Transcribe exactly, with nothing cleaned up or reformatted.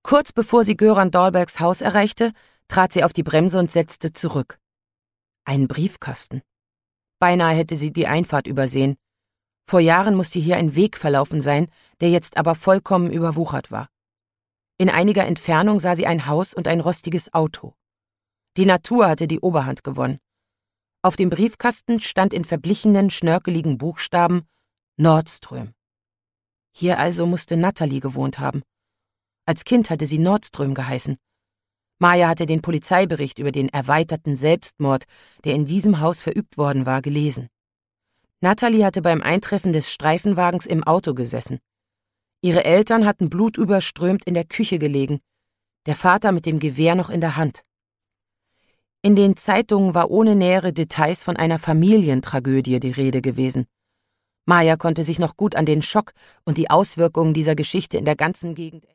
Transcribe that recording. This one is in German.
Kurz bevor sie Göran Dahlbergs Haus erreichte, trat sie auf die Bremse und setzte zurück. Ein Briefkasten. Beinahe hätte sie die Einfahrt übersehen. Vor Jahren musste hier ein Weg verlaufen sein, der jetzt aber vollkommen überwuchert war. In einiger Entfernung sah sie ein Haus und ein rostiges Auto. Die Natur hatte die Oberhand gewonnen. Auf dem Briefkasten stand in verblichenen, schnörkeligen Buchstaben Nordström. Hier also musste Natalie gewohnt haben. Als Kind hatte sie Nordström geheißen. Maja hatte den Polizeibericht über den erweiterten Selbstmord, der in diesem Haus verübt worden war, gelesen. Natalie hatte beim Eintreffen des Streifenwagens im Auto gesessen. Ihre Eltern hatten blutüberströmt in der Küche gelegen, der Vater mit dem Gewehr noch in der Hand. In den Zeitungen war ohne nähere Details von einer Familientragödie die Rede gewesen. Maja konnte sich noch gut an den Schock und die Auswirkungen dieser Geschichte in der ganzen Gegend